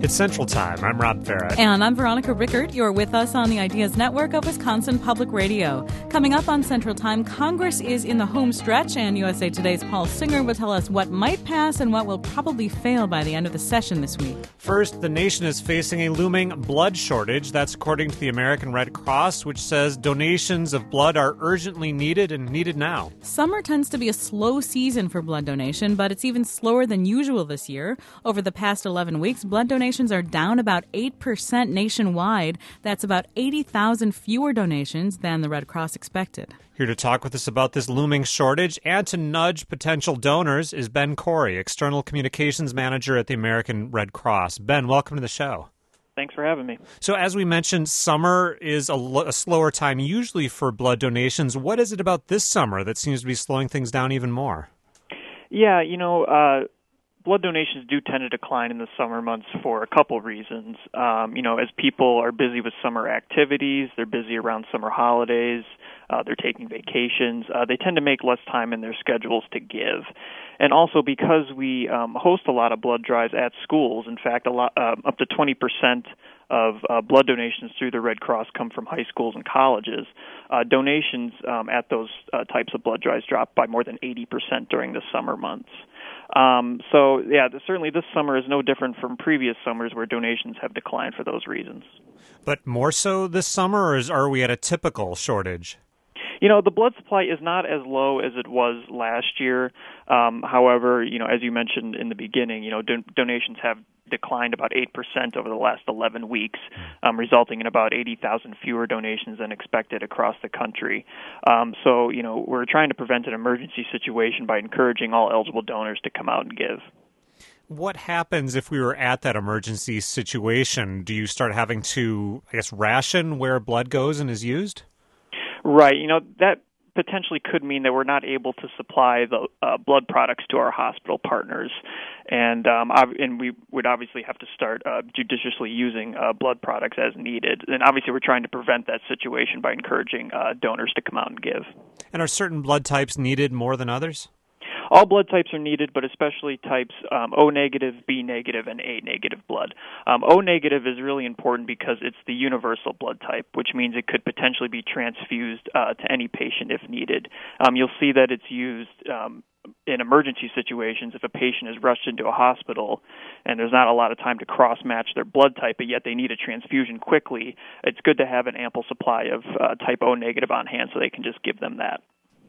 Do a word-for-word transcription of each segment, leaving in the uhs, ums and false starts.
It's Central Time. I'm Rob Farrett. And I'm Veronica Rickert. You're with us on the Ideas Network of Wisconsin Public Radio. Coming up on Central Time, Congress is in the home stretch, and U S A Today's Paul Singer will tell us what might pass and what will probably fail by the end of the session this week. First, the nation is facing a looming blood shortage. That's according to the American Red Cross, which says donations of blood are urgently needed and needed now. Summer tends to be a slow season for blood donation, but it's even slower than usual this year. Over the past eleven weeks, blood donations are down about eight percent nationwide. That's about eighty thousand fewer donations than the Red Cross expected. Here to talk with us about this looming shortage and to nudge potential donors is Ben Corey, External Communications Manager at the American Red Cross. Ben, welcome to the show. Thanks for having me. So as we mentioned, summer is a, lo- a slower time usually for blood donations. What is it about this summer that seems to be slowing things down even more? Yeah, you know, uh, blood donations do tend to decline in the summer months for a couple reasons. Um, you know, as people are busy with summer activities, they're busy around summer holidays, uh, they're taking vacations, uh, they tend to make less time in their schedules to give. And also because we um, host a lot of blood drives at schools, in fact, a lot, uh, up to twenty percent of uh, blood donations through the Red Cross come from high schools and colleges. Uh, donations um, at those uh, types of blood drives drop by more than eighty percent during the summer months. Um, so, yeah, certainly this summer is no different from previous summers where donations have declined for those reasons. But more so this summer, or is, are we at a typical shortage? You know, the blood supply is not as low as it was last year. Um, however, you know, as you mentioned in the beginning, you know, don- donations have declined about eight percent over the last eleven weeks, um, resulting in about eighty thousand fewer donations than expected across the country. Um, so, you know, we're trying to prevent an emergency situation by encouraging all eligible donors to come out and give. What happens if we were at that emergency situation? Do you start having to, I guess, ration where blood goes and is used? Right. You know, that potentially could mean that we're not able to supply the uh, blood products to our hospital partners. And um, ob- and we would obviously have to start uh, judiciously using uh, blood products as needed. And obviously we're trying to prevent that situation by encouraging uh, donors to come out and give. And are certain blood types needed more than others? All blood types are needed, but especially types um, O negative, B negative, and A negative blood. Um, O negative is really important because it's the universal blood type, which means it could potentially be transfused uh, to any patient if needed. Um, you'll see that it's used um, in emergency situations if a patient is rushed into a hospital and there's not a lot of time to cross-match their blood type, but yet they need a transfusion quickly. It's good to have an ample supply of uh, type O negative on hand so they can just give them that.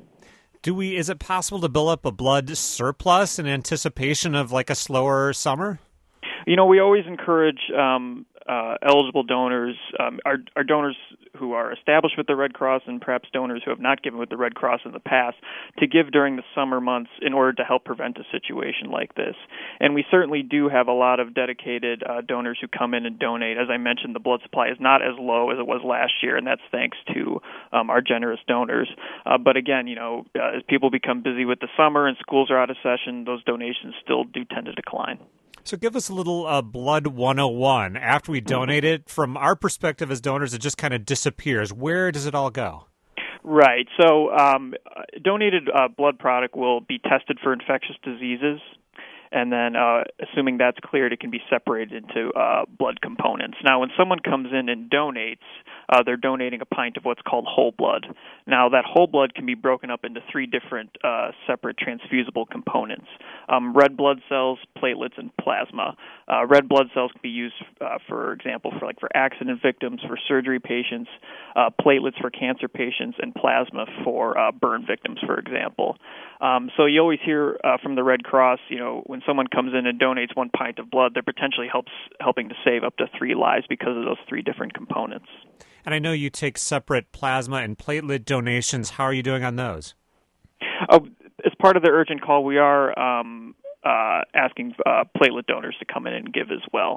Do we? Is it possible to build up a blood surplus in anticipation of like a slower summer? You know, we always encourage um, uh, eligible donors, um, our, our donors who are established with the Red Cross and perhaps donors who have not given with the Red Cross in the past, to give during the summer months in order to help prevent a situation like this. And we certainly do have a lot of dedicated uh, donors who come in and donate. As I mentioned, the blood supply is not as low as it was last year, and that's thanks to um, our generous donors. Uh, but again, you know, uh, as people become busy with the summer and schools are out of session, those donations still do tend to decline. So give us a little uh, Blood one oh one. After we donate it, from our perspective as donors, it just kind of disappears. Where does it all go? Right. So um, donated uh, blood product will be tested for infectious diseases, and then uh, assuming that's cleared, it can be separated into uh, blood components. Now, when someone comes in and donates, uh, they're donating a pint of what's called whole blood. Now, that whole blood can be broken up into three different uh, separate transfusible components: um, red blood cells, platelets, and plasma. Uh, red blood cells can be used, uh, for example, for like for accident victims, for surgery patients, uh, platelets for cancer patients, and plasma for uh, burn victims, for example. Um, so you always hear uh, from the Red Cross, you know, when someone comes in and donates one pint of blood, they're potentially helps helping to save up to three lives because of those three different components. And I know you take separate plasma and platelet donations. How are you doing on those? Uh, as part of the urgent call, we are um, uh, asking uh, platelet donors to come in and give as well.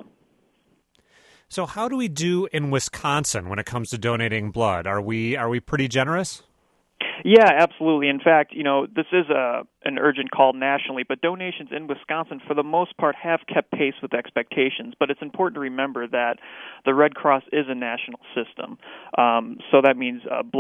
So how do we do in Wisconsin when it comes to donating blood? Are we are we pretty generous? Yeah, absolutely. In fact, you know, this is a an urgent call nationally, but donations in Wisconsin, for the most part, have kept pace with expectations. But it's important to remember that the Red Cross is a national system. Um, so that means uh, blood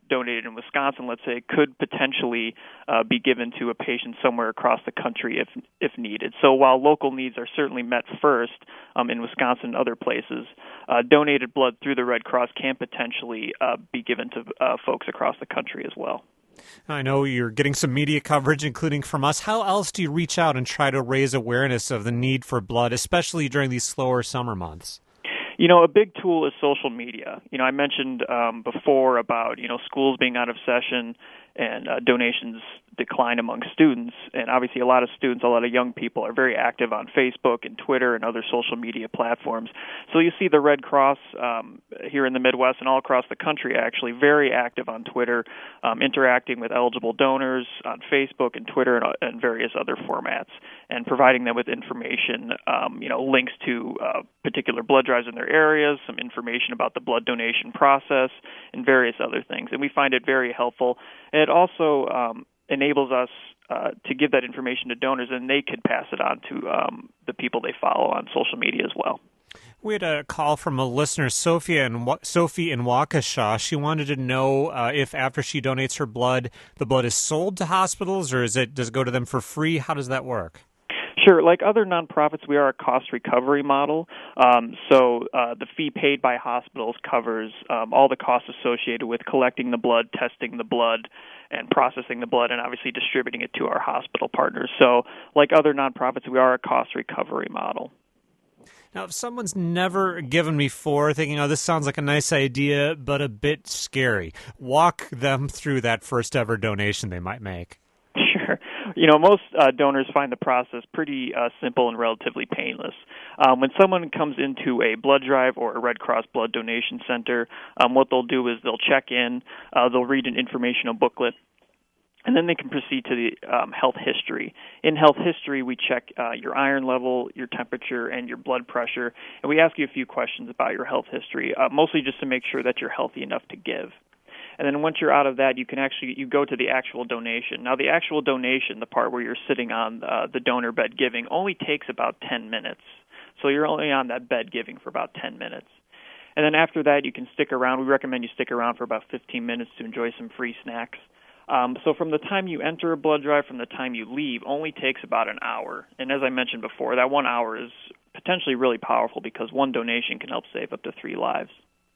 donated in Wisconsin, let's say, could potentially uh, be given to a patient somewhere across the country if if needed. So while local needs are certainly met first um, in Wisconsin and other places, uh, donated blood through the Red Cross can potentially uh, be given to uh, folks across the country as well. I know you're getting some media coverage, including from us. How else do you reach out and try to raise awareness of the need for blood, especially during these slower summer months? You know, a big tool is social media. You know, I mentioned um, before about, you know, schools being out of session and uh, donations decline among students. And obviously a lot of students, a lot of young people are very active on Facebook and Twitter and other social media platforms. So you see the Red Cross um, here in the Midwest and all across the country actually very active on Twitter, um, interacting with eligible donors on Facebook and Twitter and, uh, and various other formats, and providing them with information, um, you know, links to uh, particular blood drives in their areas, some information about the blood donation process, and various other things. And we find it very helpful. And it also um, enables us uh, to give that information to donors, and they could pass it on to um, the people they follow on social media as well. We had a call from a listener, Sophia in, Sophie in Waukesha. She wanted to know uh, if after she donates her blood, the blood is sold to hospitals, or is it does it go to them for free? How does that work? Sure. Like other nonprofits, we are a cost recovery model. Um, so uh, the fee paid by hospitals covers um, all the costs associated with collecting the blood, testing the blood, and processing the blood, and obviously distributing it to our hospital partners. So like other nonprofits, we are a cost recovery model. Now, if someone's never given before, thinking, oh, this sounds like a nice idea, but a bit scary, walk them through that first ever donation they might make. Sure. You know, most uh, donors find the process pretty uh, simple and relatively painless. Um, when someone comes into a blood drive or a Red Cross blood donation center, um, what they'll do is they'll check in, uh, they'll read an informational booklet, and then they can proceed to the um, health history. In health history, we check uh, your iron level, your temperature, and your blood pressure, and we ask you a few questions about your health history, uh, mostly just to make sure that you're healthy enough to give. And then once you're out of that, you can actually you go to the actual donation. Now, the actual donation, the part where you're sitting on uh, the donor bed giving, only takes about ten minutes. So you're only on that bed giving for about ten minutes. And then after that, you can stick around. We recommend you stick around for about fifteen minutes to enjoy some free snacks. Um, so from the time you enter a blood drive, from the time you leave, only takes about an hour. And as I mentioned before, that one hour is potentially really powerful because one donation can help save up to three lives.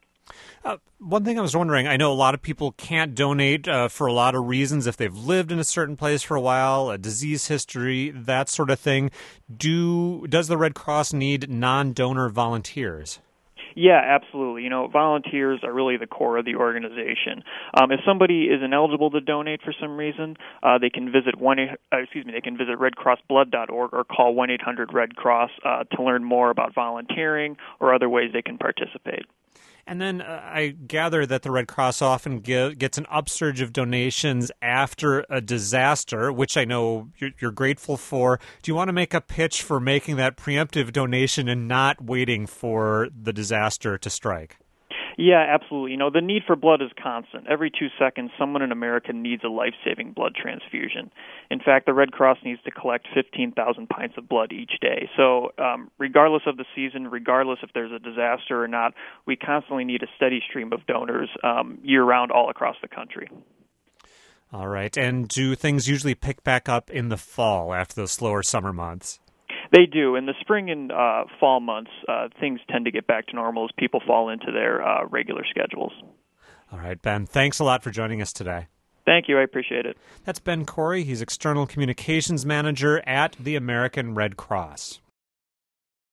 Uh, one thing I was wondering, I know a lot of people can't donate uh, for a lot of reasons if they've lived in a certain place for a while, a disease history, that sort of thing. Do Does the Red Cross need non-donor volunteers? Yeah, absolutely. You know, volunteers are really the core of the organization. Um, if somebody is ineligible to donate for some reason, uh, they can visit one. Uh, excuse me, they can visit red cross blood dot org or call one eight hundred red cross uh, to learn more about volunteering or other ways they can participate. And then uh, I gather that the Red Cross often give, gets an upsurge of donations after a disaster, which I know you're, you're grateful for. Do you want to make a pitch for making that preemptive donation and not waiting for the disaster to strike? Yeah, absolutely. You know, the need for blood is constant. Every two seconds, someone in America needs a life-saving blood transfusion. In fact, the Red Cross needs to collect fifteen thousand pints of blood each day. So um, regardless of the season, regardless if there's a disaster or not, we constantly need a steady stream of donors um, year-round all across the country. All right. And do things usually pick back up in the fall after those slower summer months? They do. In the spring and uh, fall months, uh, things tend to get back to normal as people fall into their uh, regular schedules. All right, Ben, thanks a lot for joining us today. Thank you. I appreciate it. That's Ben Corey. He's External Communications Manager at the American Red Cross.